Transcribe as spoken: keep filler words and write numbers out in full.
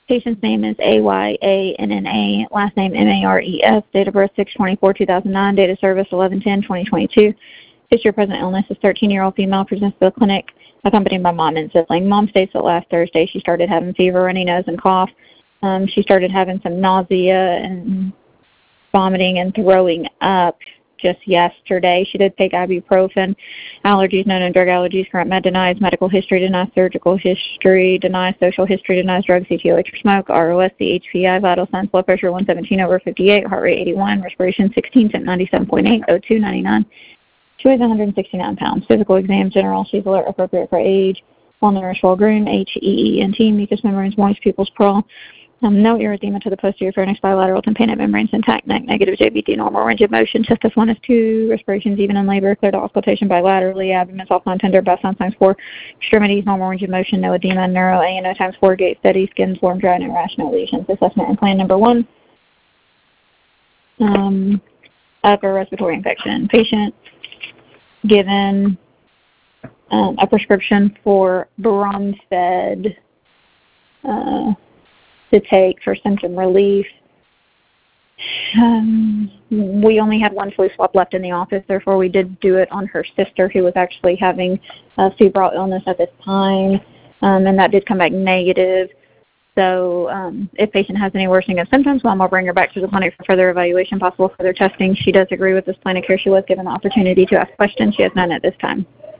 Patient's name is A Y A N N A, last name M A R E S, date of birth six twenty-four two thousand nine, date of service eleven ten twenty twenty-two. History of present illness is thirteen-year-old female, presents to the clinic accompanied by mom and sibling. Mom states that last Thursday she started having fever, runny nose, and cough. Um, she started having some nausea and vomiting and throwing up just yesterday. She did take ibuprofen. Allergies, known and drug allergies. Current med denies. Medical history denies. Surgical history denies. Social history denies. Drugs, C T O H or smoke. R O S, C H P I. Vital signs, blood pressure one seventeen over fifty-eight. Heart rate eighty-one. Respiration sixteen. Temp ninety-seven point eight. O two ninety-nine. She weighs one hundred sixty-nine pounds. Physical exam, general. She's alert, appropriate for age. Well nourished, well groomed. H E E N T. Mucous membranes moist. Pupils pearl. Um, no erythema to the posterior pharynx, bilateral tympanic membranes intact, neck negative, J B T normal, range of motion, chest F one, F two, respirations even in labor, clear to auscultation bilaterally, abdomen soft line tender, best sign times four, extremities normal, range of motion, no edema, neuro, A N O times four, gait steady, skin warm, dry, no rash, no lesions. Assessment and plan number one, um, upper respiratory infection. Patient given um, a prescription for Bromfed, uh, to take for symptom relief. Um, we only had one flu swab left in the office, therefore we did do it on her sister who was actually having a febrile illness at this time, um, and that did come back negative. So um, if patient has any worsening of symptoms, mom will bring her back to the clinic for further evaluation, possible further testing. She does agree with this plan of care. She was given the opportunity to ask questions. She has none at this time.